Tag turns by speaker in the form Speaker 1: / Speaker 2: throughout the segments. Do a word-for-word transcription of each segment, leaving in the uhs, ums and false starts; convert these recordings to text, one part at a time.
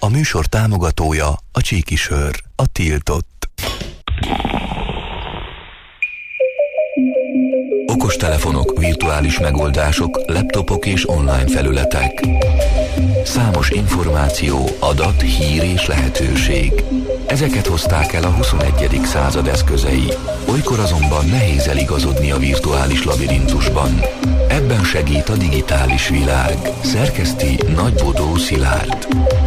Speaker 1: A műsor támogatója a Csíki Sör, a tiltott. Okostelefonok, virtuális megoldások, laptopok és online felületek. Számos információ, adat, hír és lehetőség. Ezeket hozták el a huszonegyedik század eszközei. Olykor azonban nehéz eligazodni a virtuális labirintusban. Ebben segít a digitális világ. Szerkeszti Nagybodó Szilárd.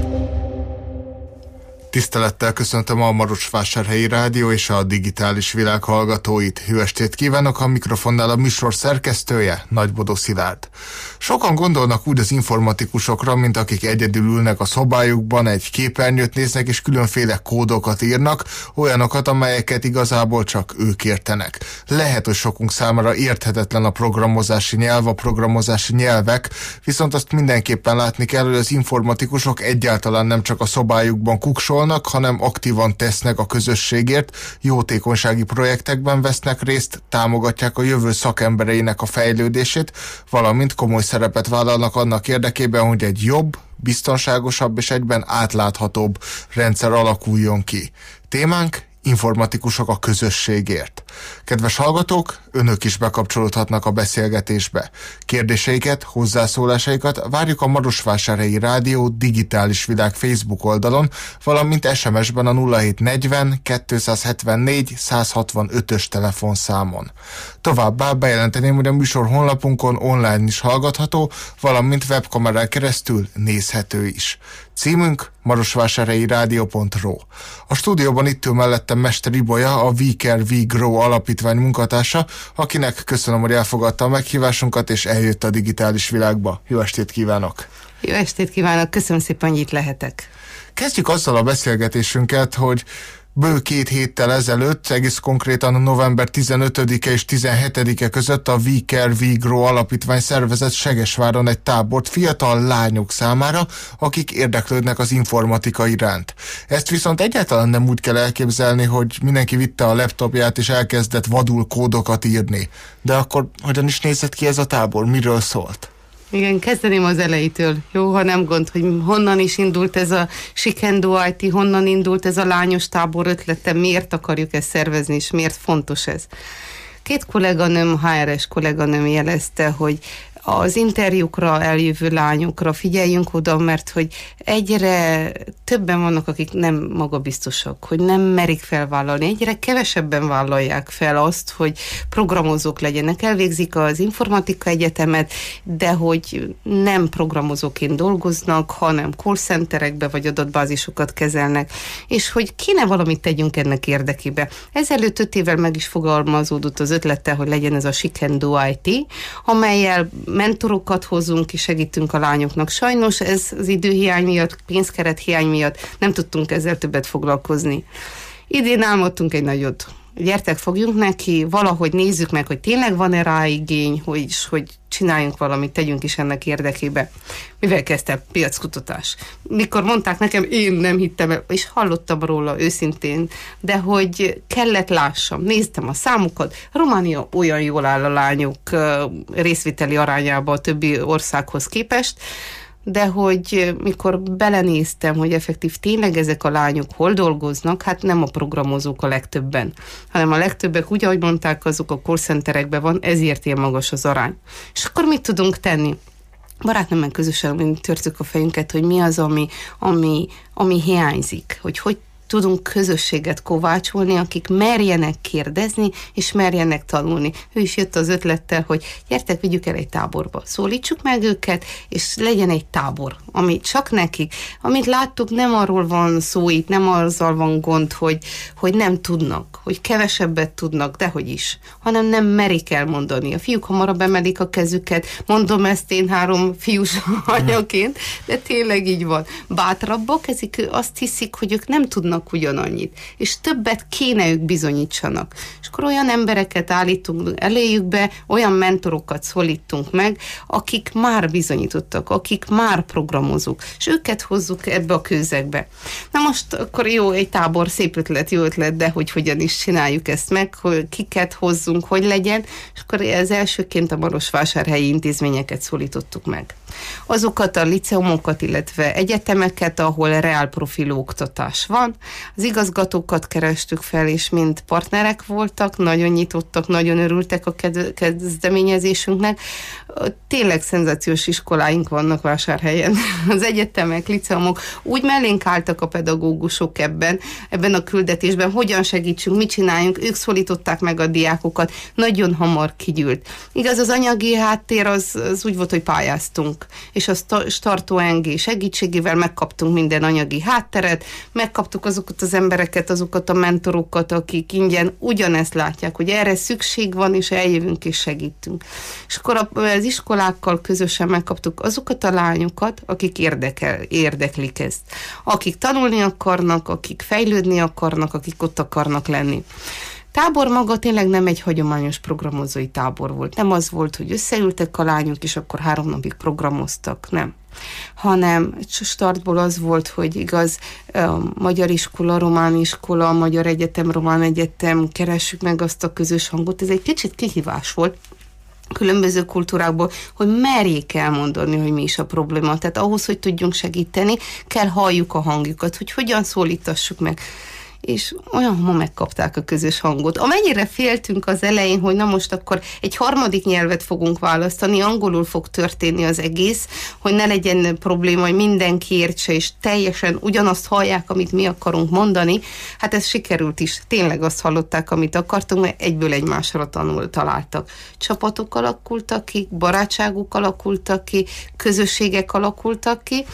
Speaker 2: Tisztelettel köszöntöm a Marosvásárhelyi Rádió és a digitális világ hallgatóit. Jó estét kívánok, a mikrofonnál a műsor szerkesztője, Nagybodó Szilárd. Sokan gondolnak úgy az informatikusokra, mint akik egyedül ülnek a szobájukban, egy képernyőt néznek és különféle kódokat írnak, olyanokat, amelyeket igazából csak ők értenek. Lehet, hogy sokunk számára érthetetlen a programozási nyelv, a programozási nyelvek, viszont azt mindenképpen látni kell, hogy az informatikusok egyáltalán nem csak a szobájukban kuksolnak, hanem aktívan tesznek a közösségért, jótékonysági projektekben vesznek részt, támogatják a jövő szakembereinek a fejlődését, valamint komoly szerepet vállalnak annak érdekében, hogy egy jobb, biztonságosabb és egyben átláthatóbb rendszer alakuljon ki. Témánk: informatikusok a közösségért. Kedves hallgatók, önök is bekapcsolódhatnak a beszélgetésbe. Kérdéseiket, hozzászólásaikat várjuk a Marosvásárhelyi Rádió digitális világ Facebook oldalon, valamint es em es-ben a nulla hét negyven kétszázhetvennégy százhatvanötös telefonszámon. Továbbá bejelenteném, hogy a műsor honlapunkon online is hallgatható, valamint webkamerán keresztül nézhető is. Címünk marosvásárhelyi rádió pont ro. A stúdióban itt ül mellettem Mester Ibolya, a We Care We Grow alapítvány munkatársa, akinek köszönöm, hogy elfogadta a meghívásunkat és eljött a digitális világba. Jó estét kívánok!
Speaker 3: Jó estét kívánok, köszönöm szépen, hogy itt lehetek.
Speaker 2: Kezdjük azzal a beszélgetésünket, hogy bő két héttel ezelőtt, egész konkrétan november tizenötödike és tizenhetedike között a We Care We Grow alapítvány szervezett Segesváron egy tábort fiatal lányok számára, akik érdeklődnek az informatika iránt. Ezt viszont egyáltalán nem úgy kell elképzelni, hogy mindenki vitte a laptopját és elkezdett vadul kódokat írni. De akkor hogyan is nézett ki ez a tábor? Miről szólt?
Speaker 3: Igen, kezdeném az elejétől. Jó, ha nem gond, hogy honnan is indult ez a Sikendo i té, honnan indult ez a lányos tábor ötlete, miért akarjuk ezt szervezni, és miért fontos ez. Két kolléganőm, há er es kolléganőm jelezte, hogy az interjúkra eljövő lányokra figyeljünk oda, mert hogy egyre többen vannak, akik nem magabiztosak, hogy nem merik felvállalni, egyre kevesebben vállalják fel azt, hogy programozók legyenek. Elvégzik az informatika egyetemet, de hogy nem programozóként dolgoznak, hanem call centerekbe vagy adatbázisokat kezelnek, és hogy kéne valamit tegyünk ennek érdekébe. Ezelőtt öt évvel meg is fogalmazódott az ötlete, hogy legyen ez a Sikendo i té, amellyel mentorokat hozunk és segítünk a lányoknak. Sajnos ez az időhiány miatt, pénzkeret hiány miatt nem tudtunk ezzel többet foglalkozni. Idén álmodtunk egy nagyot. Gyertek, fogjunk neki, valahogy nézzük meg, hogy tényleg van-e rá igény, hogy, hogy csináljunk valamit, tegyünk is ennek érdekébe. Mivel kezdtem? Piackutatás. Mikor mondták nekem, én nem hittem el, és hallottam róla őszintén, de hogy kellett lássam, néztem a számokat, Románia olyan jól áll a lányok részviteli arányába a többi országhoz képest, de hogy mikor belenéztem, hogy effektív tényleg ezek a lányok hol dolgoznak, hát nem a programozók a legtöbben, hanem a legtöbbek úgy, ahogy mondták, azok a call centerekben van, ezért ilyen magas az arány. És akkor mit tudunk tenni? Barátnőmmel közösen törtük a fejünket, hogy mi az, ami, ami, ami hiányzik, hogy hogy tudunk közösséget kovácsolni, akik merjenek kérdezni, és merjenek tanulni. Ő is jött az ötlettel, hogy gyertek, vigyük el egy táborba. Szólítsuk meg őket, és legyen egy tábor, ami csak nekik. Amit láttuk, nem arról van szó itt, nem azzal van gond, hogy, hogy nem tudnak, hogy kevesebbet tudnak, dehogy is, hanem nem merik elmondani. A fiúk hamarabb emelik a kezüket, mondom ezt én három fiús anyaként, de tényleg így van. Bátrabbak, ezek azt hiszik, hogy ők nem tudnak tanulnak ugyanannyit, és többet kéne ők bizonyítsanak. És akkor olyan embereket állítunk eléjükbe, olyan mentorokat szólítunk meg, akik már bizonyítottak, akik már programozók, és őket hozzuk ebbe a közegbe. Na most akkor jó, egy tábor, szép ötlet, jó ötlet, de hogy hogyan is csináljuk ezt meg, hogy kiket hozzunk, hogy legyen, és akkor az elsőként a marosvásárhelyi intézményeket szólítottuk meg. Azokat a liceumokat, illetve egyetemeket, ahol reál profilú oktatás van. Az igazgatókat kerestük fel, és mind partnerek voltak, nagyon nyitottak, nagyon örültek a kezdeményezésünknek. Tényleg szenzációs iskoláink vannak Vásárhelyen. Az egyetemek, liceumok úgy mellénk álltak a pedagógusok ebben, ebben a küldetésben, hogyan segítsünk, mit csináljunk, ők szólították meg a diákokat, nagyon hamar kigyűlt. Igaz, az anyagi háttér az, az úgy volt, hogy pályáztunk, és a Startó en gé segítségével megkaptunk minden anyagi hátteret, megkaptuk azokat az embereket, azokat a mentorokat, akik ingyen ugyanezt látják, hogy erre szükség van, és eljövünk és segítünk. És akkor az iskolákkal közösen megkaptuk azokat a lányokat, akik érdekel, érdeklik ezt. Akik tanulni akarnak, akik fejlődni akarnak, akik ott akarnak lenni. Tábor maga tényleg nem egy hagyományos programozói tábor volt. Nem az volt, hogy összeültek a lányok, és akkor három napig programoztak, nem. Hanem startból az volt, hogy igaz, magyar iskola, román iskola, magyar egyetem, román egyetem, keressük meg azt a közös hangot. Ez egy kicsit kihívás volt különböző kultúrákból, hogy merjék elmondani, hogy mi is a probléma. Tehát ahhoz, hogy tudjunk segíteni, kell halljuk a hangjukat, hogy hogyan szólítassuk meg. És olyan hamar megkapták a közös hangot. Amennyire féltünk az elején, hogy na most akkor egy harmadik nyelvet fogunk választani, angolul fog történni az egész, hogy ne legyen probléma, hogy mindenki értse, és teljesen ugyanazt hallják, amit mi akarunk mondani. Hát ez sikerült is. Tényleg azt hallották, amit akartunk, mert egyből egymásra tanul, találtak. Csapatok alakultak ki, barátságok alakultak ki, közösségek alakultak ki,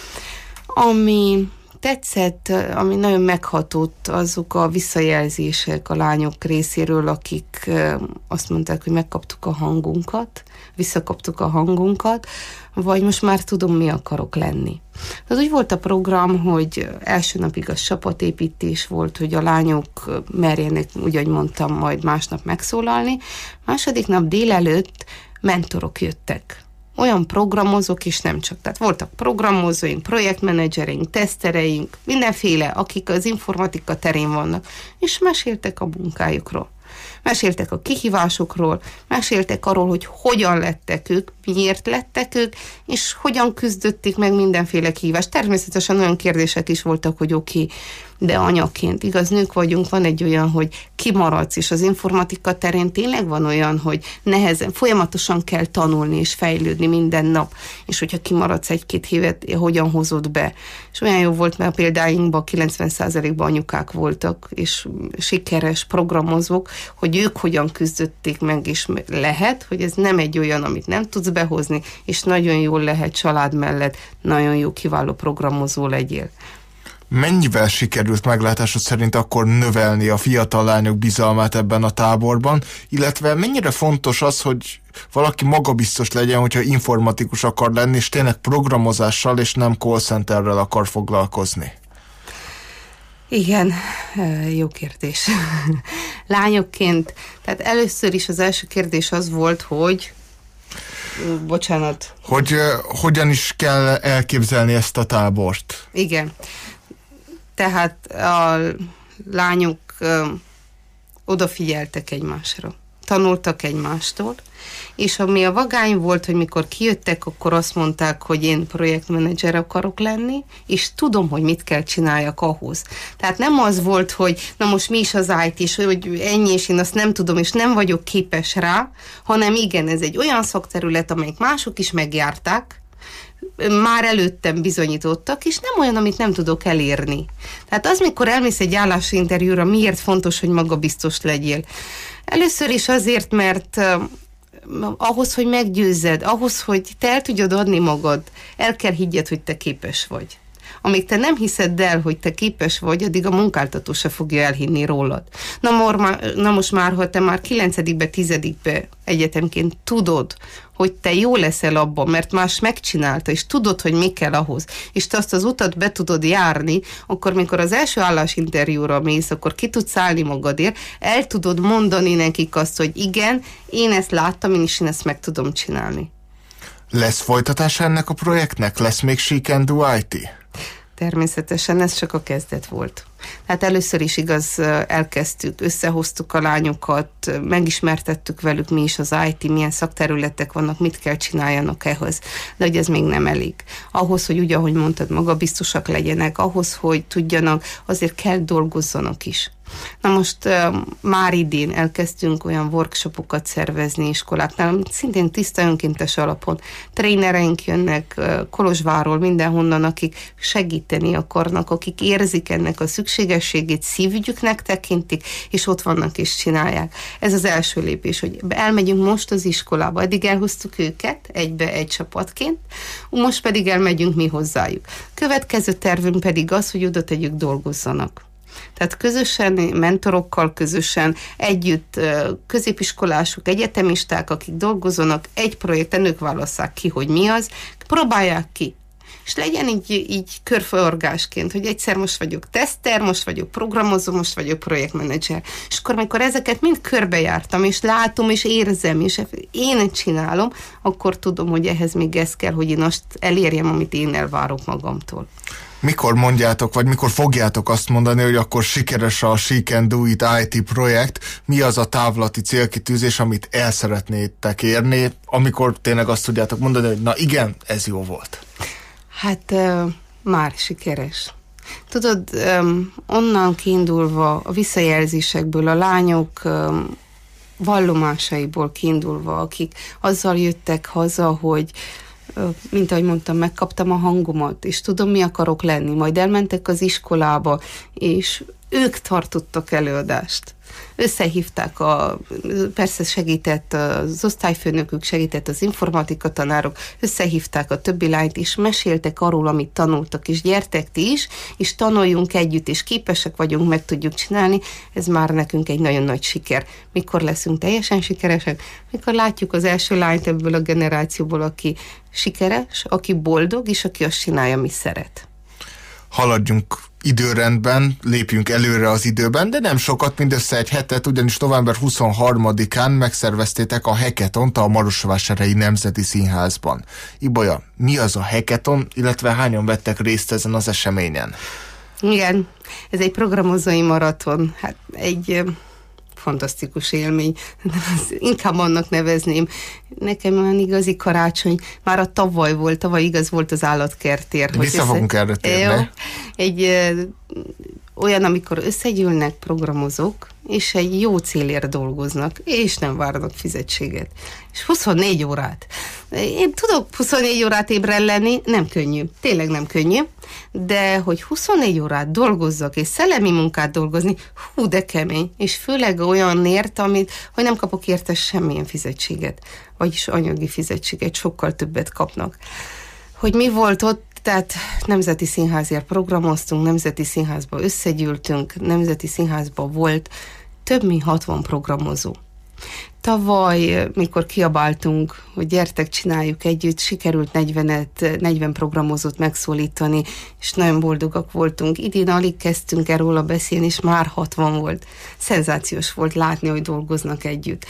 Speaker 3: ami tetszett, ami nagyon meghatott, azok a visszajelzések a lányok részéről, akik azt mondták, hogy megkaptuk a hangunkat, visszakaptuk a hangunkat, vagy most már tudom, mi akarok lenni. Tehát úgy volt a program, hogy első napig a csapatépítés volt, hogy a lányok merjenek, úgy, ahogy mondtam, majd másnap megszólalni. Második nap délelőtt mentorok jöttek. Olyan programozók is nem csak. Tehát voltak programozóink, projektmenedzsereink, tesztereink, mindenféle, akik az informatika terén vannak, és meséltek a munkájukról. Meséltek a kihívásokról, meséltek arról, hogy hogyan lettek ők, miért lettek ők, és hogyan küzdötték meg mindenféle kihívást. Természetesen olyan kérdések is voltak, hogy oké, okay, de anyaként, igaz, nők vagyunk, van egy olyan, hogy kimaradsz, és az informatika terén tényleg van olyan, hogy nehezen, folyamatosan kell tanulni és fejlődni minden nap, és hogyha kimaradsz egy-két évet, hogyan hozod be. És olyan jó volt, mert a példáinkban kilencven százalékban anyukák voltak, és sikeres programozók, hogy ők hogyan küzdötték meg, és lehet, hogy ez nem egy olyan, amit nem tudsz behozni, és nagyon jól lehet család mellett, nagyon jó, kiváló programozó legyél.
Speaker 2: Mennyivel sikerült meglátásod szerint akkor növelni a fiatal lányok bizalmát ebben a táborban, illetve mennyire fontos az, hogy valaki magabiztos legyen, hogyha informatikus akar lenni, és tényleg programozással és nem call centerrel akar foglalkozni?
Speaker 3: Igen, jó kérdés. Lányokként, tehát először is az első kérdés az volt, hogy bocsánat.
Speaker 2: Hogy uh, hogyan is kell elképzelni ezt a tábort?
Speaker 3: Igen. Tehát a lányok ö, odafigyeltek egymásra, tanultak egymástól, és ami a vagány volt, hogy mikor kijöttek, akkor azt mondták, hogy én projektmenedzser akarok lenni, és tudom, hogy mit kell csináljak ahhoz. Tehát nem az volt, hogy na most mi is az í té, és hogy ennyi, és én azt nem tudom, és nem vagyok képes rá, hanem igen, ez egy olyan szakterület, amelyik mások is megjárták, már előttem bizonyítottak, és nem olyan, amit nem tudok elérni. Tehát az, mikor elmész egy állásinterjúra, miért fontos, hogy magabiztos legyél? Először is azért, mert uh, ahhoz, hogy meggyőzzed, ahhoz, hogy te el tudjad adni magad, el kell higgyed, hogy te képes vagy. Amíg te nem hiszed el, hogy te képes vagy, addig a munkáltató se fogja elhinni rólad. Na, morma, na most már, ha te már kilencedikbe, tizedikbe egyetemként tudod, hogy te jó leszel abban, mert más megcsinálta, és tudod, hogy mi kell ahhoz, és te azt az utat be tudod járni, akkor mikor az első állásinterjúra mész, akkor ki tudsz állni magadért, el tudod mondani nekik azt, hogy igen, én ezt láttam, én is én ezt meg tudom csinálni.
Speaker 2: Lesz folytatása ennek a projektnek? Lesz még She Can Do i té?
Speaker 3: Természetesen ez csak a kezdet volt. Tehát először is igaz, elkezdtük, összehoztuk a lányokat, megismertettük velük, mi is az i té, milyen szakterületek vannak, mit kell csináljanak ehhez. De hogy ez még nem elég. Ahhoz, hogy úgy, ahogy mondtad, magabiztosak legyenek, ahhoz, hogy tudjanak, azért kell dolgozzanak is. Na most uh, már idén elkezdtünk olyan workshopokat szervezni iskoláknál, szintén tiszta önkéntes alapon. Trénereink jönnek uh, Kolozsvárról, mindenhonnan, akik segíteni akarnak, akik érzik ennek a szükségességét, szívügyüknek tekintik, és ott vannak és csinálják. Ez az első lépés, hogy elmegyünk most az iskolába, eddig elhoztuk őket egybe egy csapatként, most pedig elmegyünk mi hozzájuk. Következő tervünk pedig az, hogy oda tegyük dolgozzanak. Tehát közösen, mentorokkal közösen, együtt középiskolások, egyetemisták, akik dolgozzanak, egy projekten, ők válasszák ki, hogy mi az, próbálják ki. És legyen így, így körforgásként, hogy egyszer most vagyok teszter, most vagyok programozó, most vagyok projektmenedzser. És akkor, amikor ezeket mind körbejártam, és látom, és érzem, és én csinálom, akkor tudom, hogy ehhez még ez kell, hogy én azt elérjem, amit én elvárok magamtól.
Speaker 2: Mikor mondjátok, vagy mikor fogjátok azt mondani, hogy akkor sikeres a She Can Do It i té projekt? Mi az a távlati célkitűzés, amit el szeretnétek érni, amikor tényleg azt tudjátok mondani, hogy na igen, ez jó volt?
Speaker 3: Hát uh, már sikeres. Tudod, um, onnan kiindulva, a visszajelzésekből, a lányok um, vallomásaiból kiindulva, akik azzal jöttek haza, hogy mint ahogy mondtam, megkaptam a hangomat, és tudom, mi akarok lenni. Majd elmentek az iskolába, és ők tartottak előadást. Összehívták, a, persze segített az osztályfőnökük, segített az informatika tanárok, összehívták a többi lányt, és meséltek arról, amit tanultak, és gyertek ti is, és tanuljunk együtt, és képesek vagyunk, meg tudjuk csinálni. Ez már nekünk egy nagyon nagy siker. Mikor leszünk teljesen sikeresek? Mikor látjuk az első lányt ebből a generációból, aki sikeres, aki boldog, és aki azt csinálja, mi szeret.
Speaker 2: Haladjunk időrendben, lépjünk előre az időben, de nem sokat, mindössze egy hetet, ugyanis november huszonharmadikán megszerveztétek a Hackathont a Marosvásárhelyi Nemzeti Színházban. Ibolya, mi az a Hackathon, illetve hányan vettek részt ezen az eseményen?
Speaker 3: Igen, ez egy programozói maraton, hát egy fantasztikus élmény. Inkább annak nevezném. Nekem olyan igazi karácsony, már a tavaly volt, tavaly igaz volt az állatkertér.
Speaker 2: Vissza fogunk erre térni.
Speaker 3: Egy ö, olyan, amikor összegyűlnek programozók, és egy jó célért dolgoznak, és nem várnak fizetséget. És huszonnégy órát. Én tudok huszonnégy órát ébren lenni, nem könnyű, tényleg nem könnyű, de hogy huszonnégy órát dolgozzak, és szellemi munkát dolgozni, hú, de kemény, és főleg olyanért, amit, hogy nem kapok érte semmilyen fizetséget, vagyis anyagi fizetséget, sokkal többet kapnak. Hogy mi volt ott, tehát Nemzeti Színházért programoztunk, Nemzeti Színházba összegyűltünk, Nemzeti Színházba volt több mint hatvan programozó. Tavaly, mikor kiabáltunk, hogy gyertek, csináljuk együtt, sikerült negyvenet, negyven programozót megszólítani, és nagyon boldogak voltunk. Idén alig kezdtünk erről beszélni, és már hatvan volt. Szenzációs volt látni, hogy dolgoznak együtt.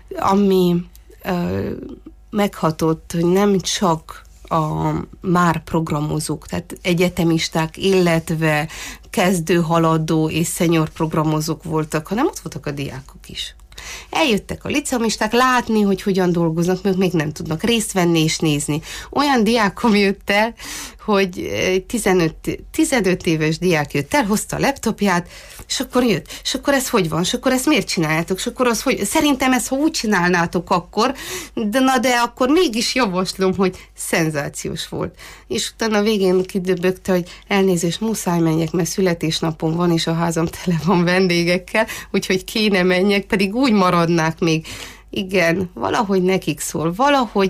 Speaker 3: Ami ö, meghatott, hogy nem csak a már programozók, tehát egyetemisták, illetve kezdő, haladó és senior programozók voltak, hanem ott voltak a diákok is. Eljöttek a liceumisták látni, hogy hogyan dolgoznak, mert még nem tudnak részt venni és nézni. Olyan diákom jött el, hogy tizenöt, tizenöt éves diák jött el, hozta a laptopját, és akkor jött, és akkor ez hogy van, és akkor ezt miért csináljátok, és akkor az, hogy szerintem ezt, ha úgy csinálnátok akkor, de na de akkor mégis javaslom, hogy szenzációs volt. És utána a végén kidöbbögte, hogy elnézést, muszáj menjek, mert születésnapom van, és a házam tele van vendégekkel, úgyhogy kéne menjek, pedig úgy maradnák még. Igen, valahogy nekik szól, valahogy,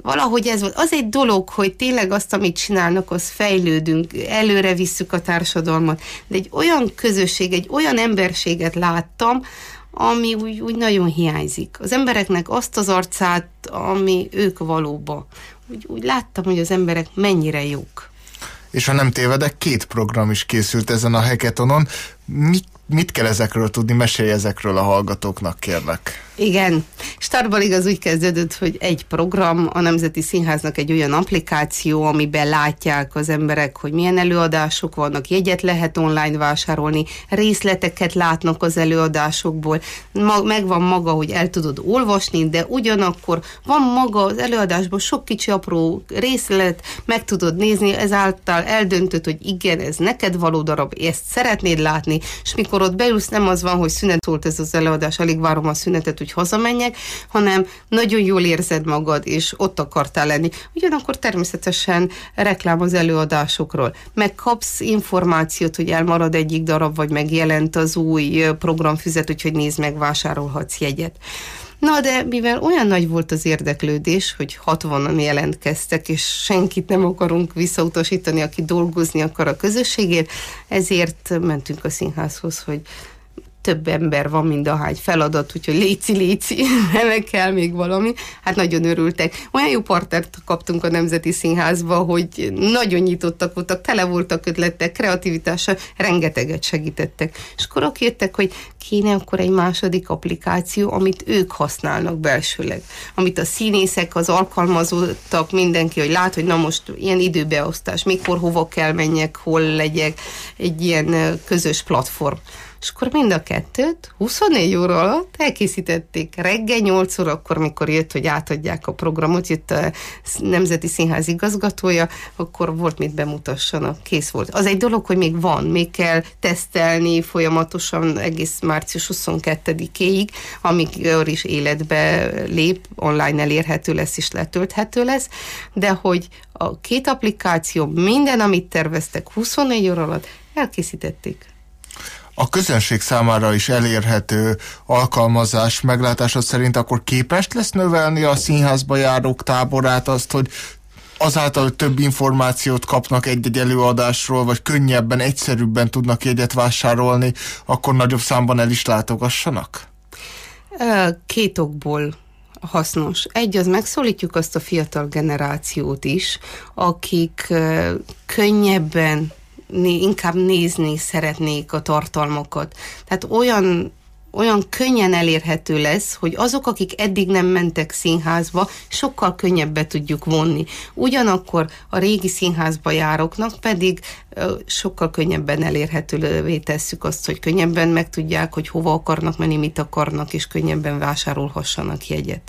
Speaker 3: valahogy ez volt. Az egy dolog, hogy tényleg azt, amit csinálnak, az fejlődünk, előre visszük a társadalmat, de egy olyan közösség, egy olyan emberséget láttam, ami úgy, úgy nagyon hiányzik. Az embereknek azt az arcát, ami ők valóban. Úgy, úgy láttam, hogy az emberek mennyire jók.
Speaker 2: És ha nem tévedek, két program is készült ezen a hackathonon. Mit, mit kell ezekről tudni? Mesélj ezekről a hallgatóknak, kérlek.
Speaker 3: Igen. Startban igaz úgy kezdődött, hogy egy program, a Nemzeti Színháznak egy olyan applikáció, amiben látják az emberek, hogy milyen előadások vannak, jegyet lehet online vásárolni, részleteket látnak az előadásokból, Ma, megvan maga, hogy el tudod olvasni, de ugyanakkor van maga az előadásból sok kicsi apró részlet, meg tudod nézni, ezáltal eldöntöd, hogy igen, ez neked való darab, ezt szeretnéd látni, és mikor ott beülsz, nem az van, hogy szünet volt ez az előadás, alig várom a szünetet, hogy hazamenjek, hanem nagyon jól érzed magad, és ott akartál lenni. Ugyanakkor természetesen reklám az előadásokról. Megkapsz információt, hogy elmarad egyik darab, vagy megjelent az új programfüzet, úgyhogy nézd meg, vásárolhatsz jegyet. Na, de mivel olyan nagy volt az érdeklődés, hogy hatvanan jelentkeztek, és senkit nem akarunk visszautasítani, aki dolgozni akar a közösségért, ezért mentünk a színházhoz, hogy több ember van, mint ahány feladat, úgyhogy léci, léci, nem kell még valami. Hát nagyon örültek. Olyan jó partnert kaptunk a Nemzeti Színházba, hogy nagyon nyitottak voltak, tele voltak ötletek, kreativitással, rengeteget segítettek. És akkor ott jöttek, hogy kéne akkor egy második applikáció, amit ők használnak belsőleg. Amit a színészek, az alkalmazottak, mindenki, hogy lát, hogy na most ilyen időbeosztás, mikor, hova kell menjek, hol legyek, egy ilyen közös platform. És akkor mind a kettőt huszonnégy óra alatt elkészítették. Reggel nyolc órakor, mikor jött, hogy átadják a programot, jött a Nemzeti Színház igazgatója, akkor volt mit bemutassanak, kész volt. Az egy dolog, hogy még van, még kell tesztelni folyamatosan egész március huszonkettedikéig, amikor is életbe lép, online elérhető lesz és letölthető lesz, de hogy a két applikáció, minden, amit terveztek huszonnégy óra alatt, elkészítették.
Speaker 2: A közönség számára is elérhető alkalmazás meglátásod szerint akkor képes lesz növelni a színházba járók táborát, azt, hogy azáltal, hogy több információt kapnak egy-egy előadásról, vagy könnyebben, egyszerűbben tudnak jegyet vásárolni, akkor nagyobb számban el is látogassanak?
Speaker 3: Két okból hasznos. Egy, az megszólítjuk azt a fiatal generációt is, akik könnyebben inkább nézni szeretnék a tartalmakat. Tehát olyan, olyan könnyen elérhető lesz, hogy azok, akik eddig nem mentek színházba, sokkal könnyebben tudjuk vonni. Ugyanakkor a régi színházba járóknak pedig sokkal könnyebben elérhetővé tesszük azt, hogy könnyebben megtudják, hogy hova akarnak menni, mit akarnak, és könnyebben vásárolhassanak jegyet.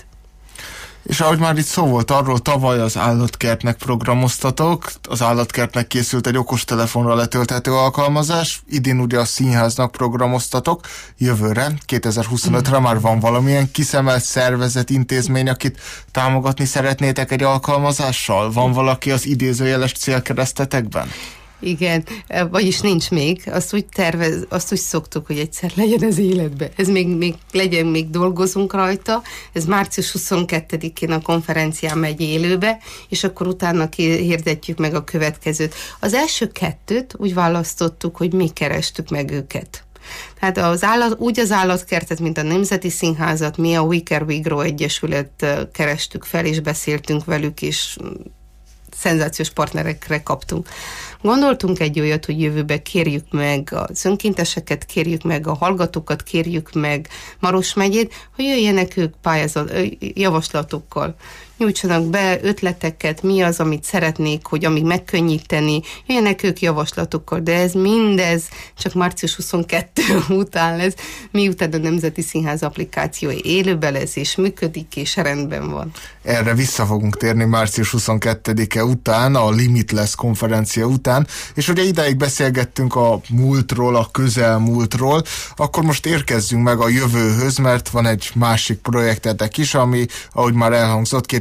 Speaker 2: És ahogy már itt szó volt arról, tavaly az Állatkertnek programoztatok, az Állatkertnek készült egy okostelefonra letölthető alkalmazás, idén ugye a Színháznak programoztatok, jövőre, kétezer-huszonötre már van valamilyen kiszemelt szervezet, intézmény, akit támogatni szeretnétek egy alkalmazással? Van valaki az idézőjeles célkeresztetekben?
Speaker 3: Igen, vagyis nincs még. Azt úgy tervez, azt úgy szoktuk, hogy egyszer legyen ez életbe. Ez még, még legyen, még dolgozunk rajta. Ez március huszonkettedikén a konferencián megy élőbe, és akkor utána hirdetjük meg a következőt. Az első kettőt úgy választottuk, hogy mi kerestük meg őket. Tehát az állat, úgy az Állatkertet, mint a Nemzeti Színházat, mi a We Care We Grow Egyesület kerestük fel, és beszéltünk velük, és szenzációs partnerekre kaptunk. Gondoltunk egy olyat, hogy jövőbe kérjük meg az önkénteseket, kérjük meg a hallgatókat, kérjük meg Maros megyét, hogy jöjjenek ők pályázat, javaslatokkal. Nyújtsanak be ötleteket, mi az, amit szeretnék, hogy amíg megkönnyíteni, jöjjenek ők javaslatokkal, de ez mindez csak március huszonkettő után lesz, miután a Nemzeti Színház applikációja élőben lesz, és működik, és rendben van.
Speaker 2: Erre vissza fogunk térni március huszonkettedike után, a Limitless konferencia után, és ugye ideig beszélgettünk a múltról, a közelmúltról, akkor most érkezzünk meg a jövőhöz, mert van egy másik projektetek is, ami, ahogy már elhangzott, kétezer-huszonkettő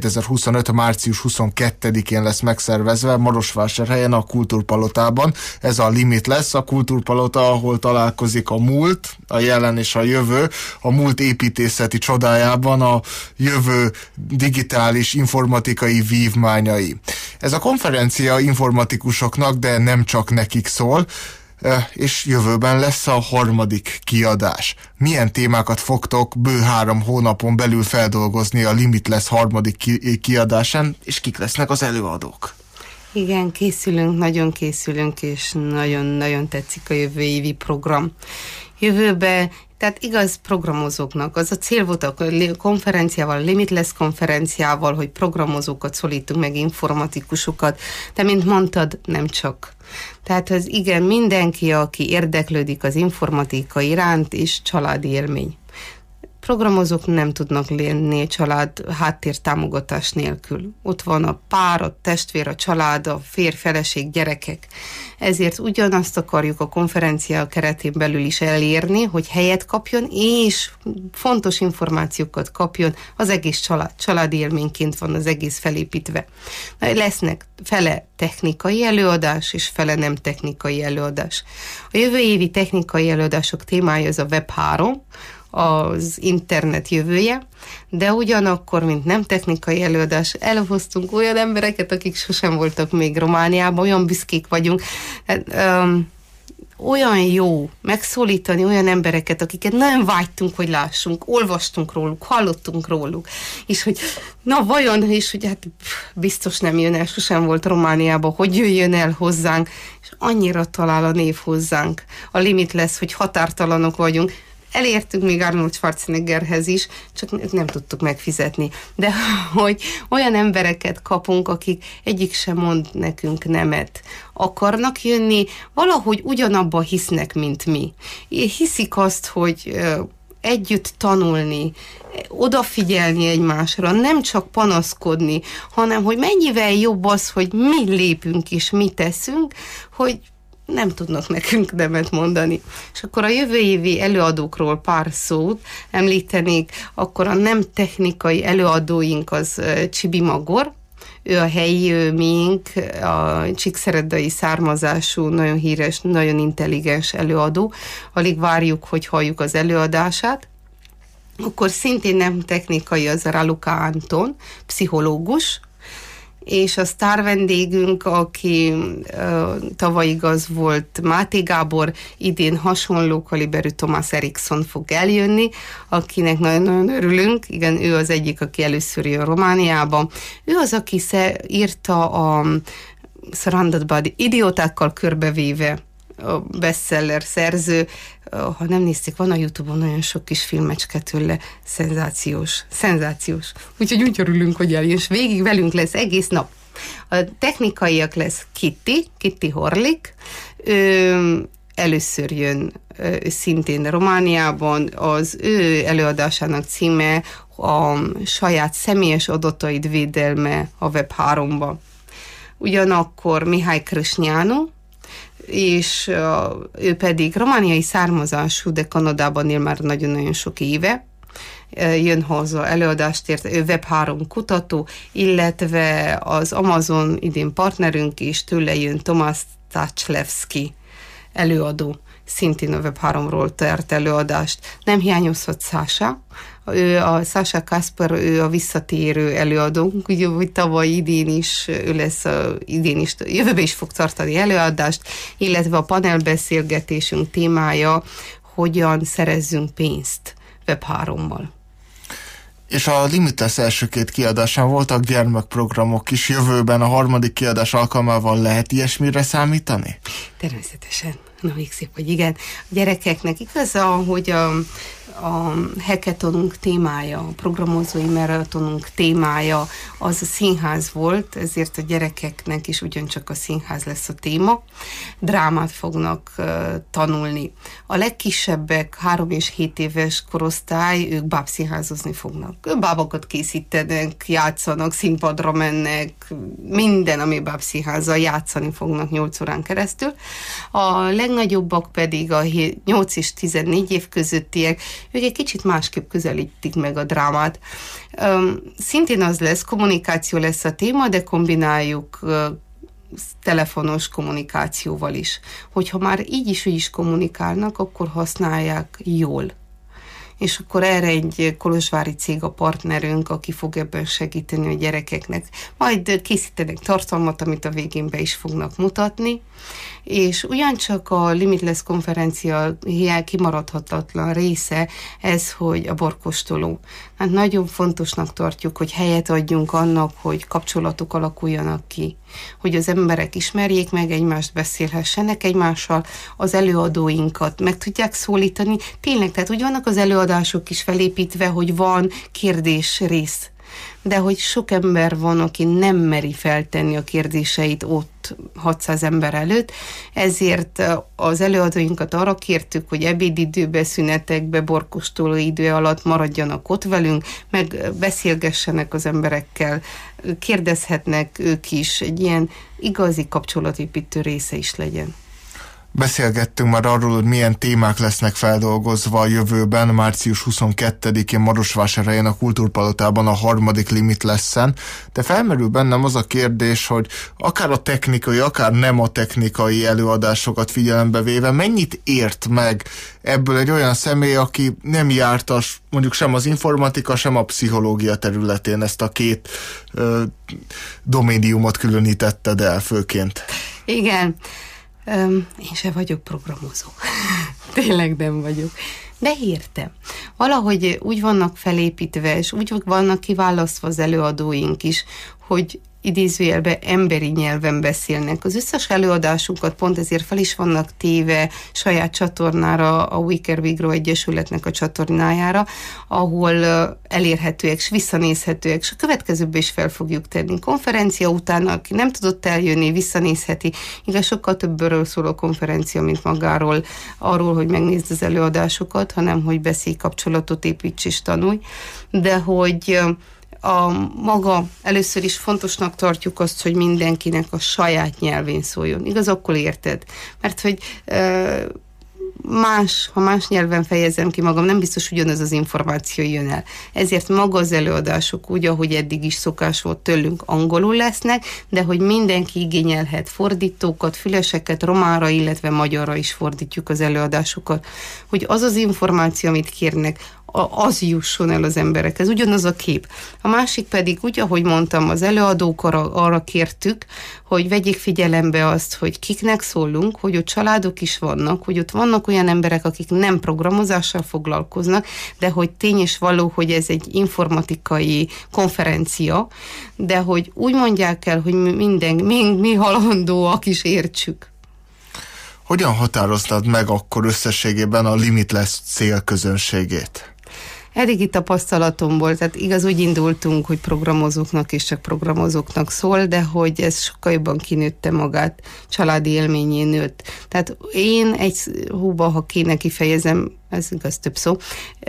Speaker 2: kétezer-huszonöt. március huszonkettedikén lesz megszervezve Marosvásárhelyen a Kultúrpalotában. Ez a Limit lesz, a Kultúrpalota, ahol találkozik a múlt, a jelen és a jövő, a múlt építészeti csodájában a jövő digitális informatikai vívmányai. Ez a konferencia informatikusoknak, de nem csak nekik szól, és jövőben lesz a harmadik kiadás. Milyen témákat fogtok bő három hónapon belül feldolgozni a Limitless harmadik ki- kiadásán, és kik lesznek az előadók?
Speaker 3: Igen, készülünk, nagyon készülünk, és nagyon-nagyon tetszik a jövő évi program. Jövőben, tehát igaz programozóknak, az a cél volt a konferenciával, a Limitless konferenciával, hogy programozókat szólítunk meg, informatikusokat, de mint mondtad, nem csak. Tehát az igen, mindenki, aki érdeklődik az informatika iránt, és családi élmény. Programozók nem tudnak lenni család háttértámogatás nélkül. Ott van a pár, a testvér, a család, a férj, feleség, gyerekek. Ezért ugyanazt akarjuk a konferencia keretén belül is elérni, hogy helyet kapjon, és fontos információkat kapjon, az egész család. Családi élményként van az egész felépítve. Lesznek fele technikai előadás, és fele nem technikai előadás. A jövő évi technikai előadások témája az a web három, az internet jövője, de ugyanakkor, mint nem technikai előadás, elhoztunk olyan embereket, akik sosem voltak még Romániában, olyan büszkék vagyunk. Hát, um, olyan jó megszólítani olyan embereket, akiket nagyon vágytunk, hogy lássunk, olvastunk róluk, hallottunk róluk, és hogy na vajon, és hogy hát biztos nem jön el, sosem volt Romániában, hogy jöjjön el hozzánk, és annyira talál a név hozzánk. A limit lesz, hogy határtalanok vagyunk. Elértünk még Arnold Schwarzeneggerhez is, csak nem tudtuk megfizetni. De hogy olyan embereket kapunk, akik egyik sem mond nekünk nemet. Akarnak jönni, valahogy ugyanabban hisznek, mint mi. Hiszik azt, hogy együtt tanulni, odafigyelni egymásra, nem csak panaszkodni, hanem hogy mennyivel jobb az, hogy mi lépünk és mi teszünk, hogy nem tudnak nekünk nemet mondani. És akkor a jövő évi előadókról pár szót említenék, akkor a nem technikai előadóink az Csibi Magor, ő a helyi, ő miénk, a csíkszeredai származású, nagyon híres, nagyon intelligens előadó. Alig várjuk, hogy halljuk az előadását. Akkor szintén nem technikai az Raluca Anton, pszichológus, és a sztár vendégünk, aki uh, tavaly igaz volt, Máté Gábor, idén hasonló kaliberű Thomas Eriksson fog eljönni, akinek nagyon-nagyon örülünk. Igen, ő az egyik, aki először jön Romániába. Ő az, aki írta a Surrounded by Idiótákkal körbevéve a bestseller szerző. Ha nem nézték, van a YouTube-on nagyon sok kis filmecske tőle, szenzációs, szenzációs. Úgyhogy úgy örülünk, hogy eljön, és végig velünk lesz egész nap. A technikaiak lesz Kitty, Kitty Horlik, ő először jön ő szintén Romániában, az ő előadásának címe a saját személyes adataid védelme a web háromban. Ugyanakkor Mihály Krösnyánó, és uh, ő pedig romániai származású, de Kanadában él már nagyon-nagyon sok éve. Uh, jön hozzá előadást ért, ő web három kutató, illetve az Amazon idén partnerünk is, tőle jön Tomasz Tacslewski előadó, szintén a web háromról tart előadást. Nem hiányozhat Sasha, ő a Sasha Kasper, ő a visszatérő előadónk, ugye, hogy tavaly idén is, ő lesz a, idén is, jövőben is fog tartani előadást, illetve a panelbeszélgetésünk témája, hogyan szerezzünk pénzt web hárommal.
Speaker 2: És a Limitless első két kiadásán voltak gyermekprogramok is, jövőben a harmadik kiadás alkalmával lehet ilyesmire számítani?
Speaker 3: Természetesen. Na, még szép, hogy igen. A gyerekeknek igaza, hogy a, a hackathonunk témája, a programozói maratonunk témája az a színház volt, ezért a gyerekeknek is ugyancsak a színház lesz a téma. Drámát fognak uh, tanulni. A legkisebbek, három és hét éves korosztály, ők bábszínházozni fognak. Ők bábakat készítenek, játszanak, színpadra mennek, minden, ami bábszínházzal játszani fognak nyolc órán keresztül. A legnagyobbak pedig a nyolc és tizennégy év közöttiek, ők egy kicsit másképp közelítik meg a drámát. Um, szintén az lesz, kommunikáció lesz a téma, de kombináljuk uh, telefonos kommunikációval is. Hogyha már így is, úgy is kommunikálnak, akkor használják jól. És akkor erre egy kolozsvári cég a partnerünk, aki fog ebben segíteni a gyerekeknek. Majd készítenek tartalmat, amit a végén be is fognak mutatni, és ugyancsak a Limitless konferencia kimaradhatatlan része ez, hogy a borkóstoló. Hát nagyon fontosnak tartjuk, hogy helyet adjunk annak, hogy kapcsolatok alakuljanak ki, hogy az emberek ismerjék meg egymást, beszélhessenek egymással, az előadóinkat meg tudják szólítani. Tényleg, tehát úgy vannak az előadások is felépítve, hogy van kérdés rész. De hogy sok ember van, aki nem meri feltenni a kérdéseit ott hatszáz ember előtt, ezért az előadóinkat arra kértük, hogy ebédidőbe, szünetekbe, borkóstoló idő alatt maradjanak ott velünk, meg beszélgessenek az emberekkel, kérdezhetnek ők is, egy ilyen igazi kapcsolatépítő része is legyen.
Speaker 2: Beszélgettünk már arról, hogy milyen témák lesznek feldolgozva a jövőben, március huszonkettedikén Marosvásárhelyen a Kultúrpalotában a harmadik Limitless-en, de felmerül bennem az a kérdés, hogy akár a technikai, akár nem a technikai előadásokat figyelembe véve, mennyit ért meg ebből egy olyan személy, aki nem jártas mondjuk sem az informatika, sem a pszichológia területén, ezt a két ö, doméniumot különítetted el főként.
Speaker 3: Igen. Um, én se vagyok programozó. Tényleg nem vagyok. De értem. Valahogy úgy vannak felépítve, és úgy vannak kiválasztva az előadóink is, hogy idézőjelben emberi nyelven beszélnek. Az összes előadásunkat pont ezért fel is vannak téve saját csatornára, a Wicker Vigro Egyesületnek a csatornájára, ahol elérhetőek, és visszanézhetőek, és a következőben is fel fogjuk tenni. Konferencia után, aki nem tudott eljönni, visszanézheti. Igaz, sokkal többről szól a konferencia, mint magáról, arról, hogy megnézd az előadásokat, hanem hogy beszélj, kapcsolatot építs és tanulj, de hogy a maga, először is fontosnak tartjuk azt, hogy mindenkinek a saját nyelvén szóljon. Igaz, akkor érted? Mert hogy uh, más, ha más nyelven fejezem ki magam, nem biztos ugyanaz az információ jön el. Ezért maga az előadások úgy, ahogy eddig is szokás volt tőlünk, angolul lesznek, de hogy mindenki igényelhet fordítókat, füleseket, románra, illetve magyarra is fordítjuk az előadásokat. Hogy az az információ, amit kérnek, az jusson el az emberekhez, ugyanaz a kép. A másik pedig úgy, ahogy mondtam, az előadók arra, arra kértük, hogy vegyék figyelembe azt, hogy kiknek szólunk, hogy ott családok is vannak, hogy ott vannak olyan emberek, akik nem programozással foglalkoznak, de hogy tény és való, hogy ez egy informatikai konferencia, de hogy úgy mondják el, hogy minden, mi, mi halandóak is értsük.
Speaker 2: Hogyan határoztad meg akkor összességében a Limitless célközönségét?
Speaker 3: Eddigi tapasztalatomból, tehát igaz, úgy indultunk, hogy programozóknak és csak programozóknak szól, de hogy ez sokkal jobban kinőtte magát, családi élményén nőtt. Tehát én egy húba, ha kéne kifejezem, ez igaz több szó,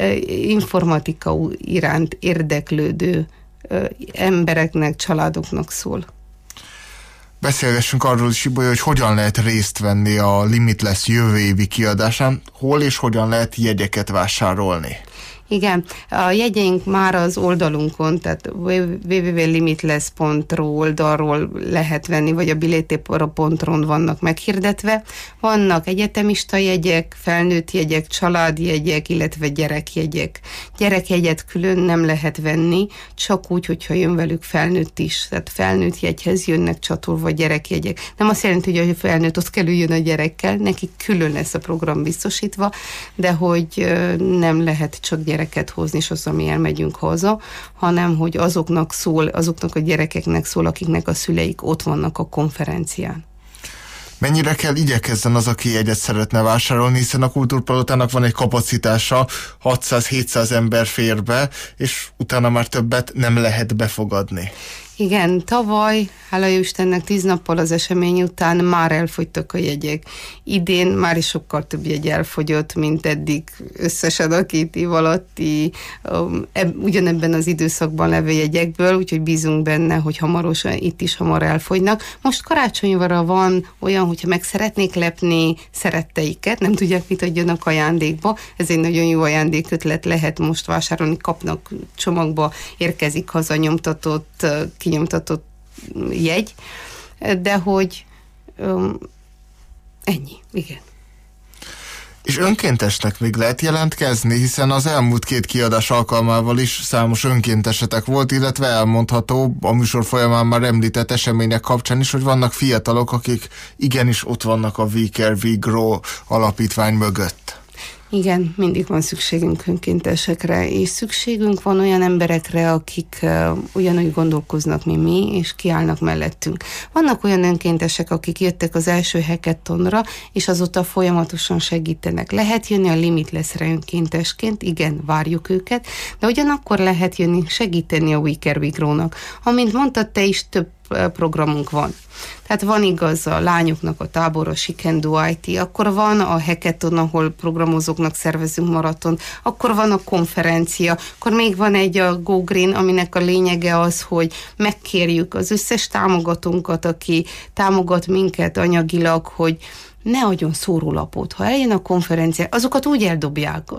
Speaker 3: informatika iránt érdeklődő embereknek, családoknak szól.
Speaker 2: Beszélgessünk arról is, Ibolya, hogy hogyan lehet részt venni a Limitless jövő évi kiadásán, hol és hogyan lehet jegyeket vásárolni.
Speaker 3: Igen, a jegyeink már az oldalunkon, tehát double-u double-u double-u pont limitless pont ru oldalról lehet venni, vagy a bilétépora pont ru-n vannak meghirdetve. Vannak egyetemista jegyek, felnőtt jegyek, családi jegyek, illetve gyerekjegyek. Gyerekjegyet külön nem lehet venni, csak úgy, hogyha jön velük felnőtt is. Tehát felnőtt jegyhez jönnek csatolva gyerekjegyek. Nem azt jelenti, hogy a felnőtt ott kell üljön a gyerekkel, neki külön lesz a program biztosítva, de hogy nem lehet csak gyerek gyereket hozni, és az, ami elmegyünk haza, hanem hogy azoknak szól, azoknak a gyerekeknek szól, akiknek a szüleik ott vannak a konferencián.
Speaker 2: Mennyire kell igyekezzen az, aki jegyet szeretne vásárolni, hiszen a Kultúrpalotának van egy kapacitása, hatszáz-hétszáz ember fér be, és utána már többet nem lehet befogadni.
Speaker 3: Igen, tavaly, hála jó Istennek, tíz nappal az esemény után már elfogytak a jegyek. Idén már is sokkal több jegy elfogyott, mint eddig összesen a két év alatti um, eb, ugyanebben az időszakban levő jegyekből, úgyhogy bízunk benne, hogy hamarosan itt is hamar elfogynak. Most karácsonyra van olyan, hogyha meg szeretnék lepni szeretteiket, nem tudják, mit adjanak ajándékba. Ez egy nagyon jó ajándékötlet lehet most vásárolni, kapnak csomagba, érkezik haza nyomtatott, kinyomtatott jegy, de hogy um, ennyi, igen.
Speaker 2: És önkéntesnek még lehet jelentkezni, hiszen az elmúlt két kiadás alkalmával is számos önkéntesetek volt, illetve elmondható a műsor folyamán már említett események kapcsán is, hogy vannak fiatalok, akik igenis ott vannak a We Care, We Grow alapítvány mögött.
Speaker 3: Igen, mindig van szükségünk önkéntesekre, és szükségünk van olyan emberekre, akik uh, ugyanúgy gondolkoznak, mint mi, és kiállnak mellettünk. Vannak olyan önkéntesek, akik jöttek az első hackathonra, és azóta folyamatosan segítenek. Lehet jönni a Limitlessre önkéntesként, igen, várjuk őket, de ugyanakkor lehet jönni, segíteni a We Care, We Grow-nak. Amint mondtad, te is több programunk van. Tehát van igaz a lányoknak a tábor, a She Can Do I T, akkor van a hackathon, ahol programozóknak szervezünk maraton, akkor van a konferencia, akkor még van egy a Go Green, aminek a lényege az, hogy megkérjük az összes támogatónkat, aki támogat minket anyagilag, hogy ne adjon szórólapot. Ha eljön a konferencia, azokat úgy eldobják,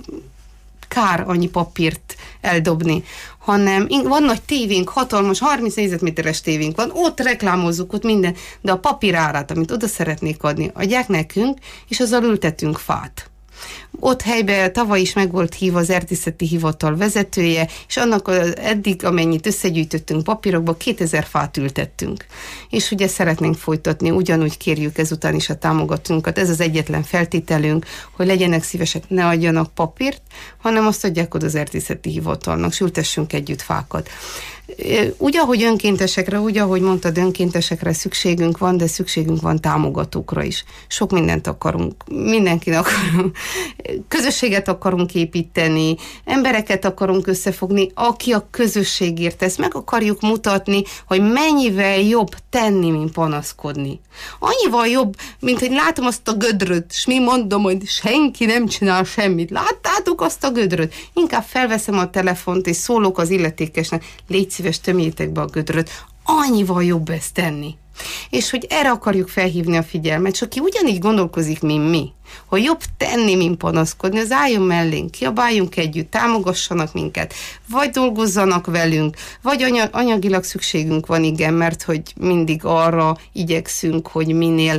Speaker 3: kár annyi papírt eldobni, hanem van nagy tévénk, hatalmas, harminc négyzetméteres tévénk van, ott reklámozzuk, ott minden, de a papír árát, amit oda szeretnék adni, adják nekünk, és azzal ültetünk fát. Ott helyben tavaly is meg volt hívva az erdészeti hivatal vezetője, és annak eddig, amennyit összegyűjtöttünk papírokba, kétezer fát ültettünk. És ugye szeretnénk folytatni, ugyanúgy kérjük ezután is a támogatónkat. Ez az egyetlen feltételünk, hogy legyenek szívesek, ne adjanak papírt, hanem azt adják oda az erdészeti hivatalnak, és ültessünk együtt fákat. Úgy, ahogy önkéntesekre, úgy, ahogy mondtad, önkéntesekre szükségünk van, de szükségünk van támogatókra is. Sok mindent akarunk, mindenkinek akarunk, közösséget akarunk építeni, embereket akarunk összefogni, aki a közösségért tesz, meg akarjuk mutatni, hogy mennyivel jobb tenni, mint panaszkodni. Annyival jobb, mint hogy látom azt a gödröt, és mi mondom, hogy senki nem csinál semmit. Láttátok azt a gödröt? Inkább felveszem a telefont, és szólok az illetékesnek, légy szíves, tömjétek be a gödröt. Annyival jobb ezt tenni. És hogy erre akarjuk felhívni a figyelmet, csak aki ugyanígy gondolkozik, mint mi, hogy jobb tenni, mint panaszkodni, az álljon mellénk, kiabáljunk együtt, támogassanak minket, vagy dolgozzanak velünk, vagy anya- anyagilag szükségünk van, igen, mert hogy mindig arra igyekszünk, hogy minél,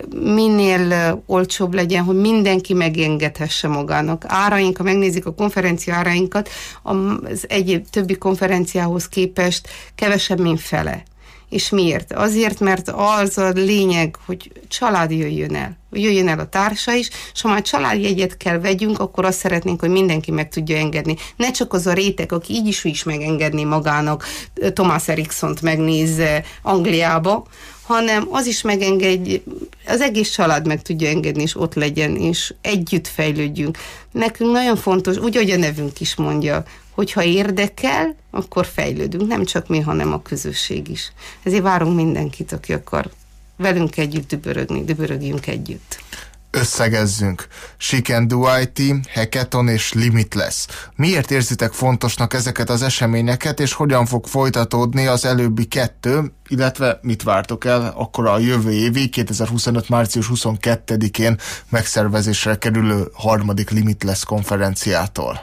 Speaker 3: minél olcsóbb legyen, hogy mindenki megengedhesse magának. Áraink, ha megnézik a konferencia árainkat, az egyéb többi konferenciához képest kevesebb, mint fele. És miért? Azért, mert az a lényeg, hogy család jöjjön el. Jöjjön el a társa is, és ha már családjegyet kell vegyünk, akkor azt szeretnénk, hogy mindenki meg tudja engedni. Ne csak az a réteg, aki így is, is megengedni magának Thomas Ericssont megnézze Angliába, hanem az is megengedj, az egész család meg tudja engedni, és ott legyen, és együtt fejlődjünk. Nekünk nagyon fontos, úgy, ahogy a nevünk is mondja, hogyha érdekel, akkor fejlődünk. Nem csak mi, hanem a közösség is. Ezért várunk mindenkit, aki akar velünk együtt dübörögni, dübörögjünk együtt.
Speaker 2: Összegezzünk. She Can Do I T, Hackathon és Limitless. Miért érzitek fontosnak ezeket az eseményeket, és hogyan fog folytatódni az előbbi kettő, illetve mit vártok el akkor a jövő évi, kétezer-huszonöt. március huszonkettedikén megszervezésre kerülő harmadik Limitless konferenciától?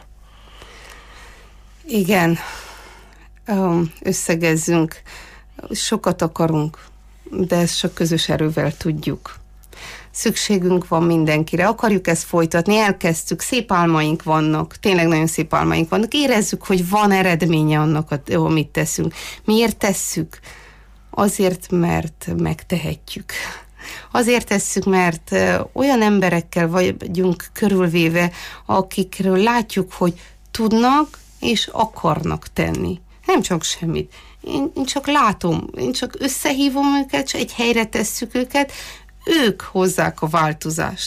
Speaker 3: Igen, összegezzünk. Sokat akarunk, de ezt csak közös erővel tudjuk. Szükségünk van mindenkire, akarjuk ezt folytatni, elkezdtük, szép álmaink vannak, tényleg nagyon szép álmaink vannak, érezzük, hogy van eredménye annak, amit teszünk. Miért tesszük? Azért, mert megtehetjük. Azért tesszük, mert olyan emberekkel vagyunk körülvéve, akikről látjuk, hogy tudnak és akarnak tenni. Nem csak semmit. Én, én csak látom, én csak összehívom őket, és egy helyre tesszük őket, ők hozzák a változást.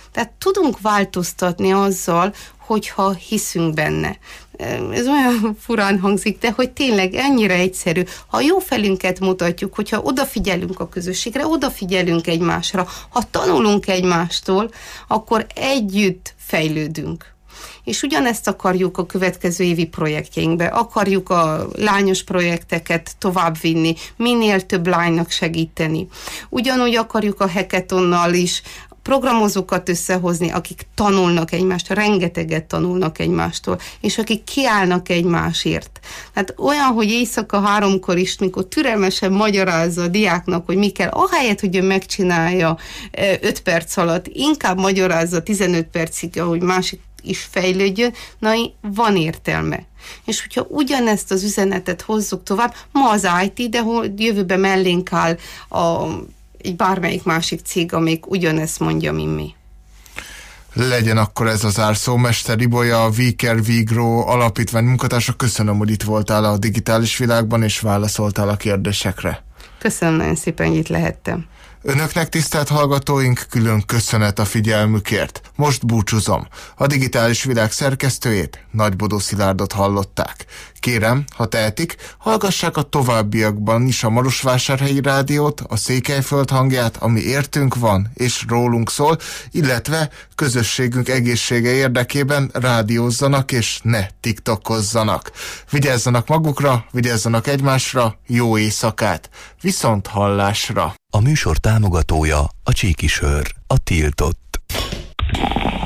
Speaker 3: Tehát tudunk változtatni azzal, hogyha hiszünk benne. Ez olyan furán hangzik, de hogy tényleg ennyire egyszerű. Ha a jó felünket mutatjuk, hogyha odafigyelünk a közösségre, odafigyelünk egymásra, ha tanulunk egymástól, akkor együtt fejlődünk. És ugyanezt akarjuk a következő évi projektjeinkbe. Akarjuk a lányos projekteket továbbvinni, minél több lánynak segíteni. Ugyanúgy akarjuk a hackathonnal is programozókat összehozni, akik tanulnak egymást, rengeteget tanulnak egymástól, és akik kiállnak egymásért. Hát olyan, hogy éjszaka háromkor is, mikor türelmesen magyarázza a diáknak, hogy mi kell, ahelyett, hogy ő megcsinálja öt perc alatt, inkább magyarázza tizenöt percig, ahogy másik is fejlődjön, na, van értelme. És hogyha ugyanezt az üzenetet hozzuk tovább, ma az i té, de jövőben mellénk áll a egy bármelyik másik cég, amelyik ugyanezt mondja, mint mi.
Speaker 2: Legyen akkor ez az zárszó. Mester Ibolya, a WeCare WeGrow alapítvány munkatársa. Köszönöm, hogy itt voltál a digitális világban, és válaszoltál a kérdésekre.
Speaker 3: Köszönöm nagyon szépen, hogy itt lehettem.
Speaker 2: Önöknek, tisztelt hallgatóink, külön köszönet a figyelmükért. Most búcsúzom. A digitális világ szerkesztőjét, Nagybodó Szilárdot hallották. Kérem, ha tehetik, hallgassák a továbbiakban is a Marosvásárhelyi Rádiót, a Székelyföld hangját, ami értünk van és rólunk szól, illetve közösségünk egészsége érdekében rádiózzanak és ne tiktokozzanak. Vigyázzanak magukra, vigyázzanak egymásra, jó éjszakát, viszont hallásra!
Speaker 1: A műsor támogatója a Csíki Sör, a tiltott.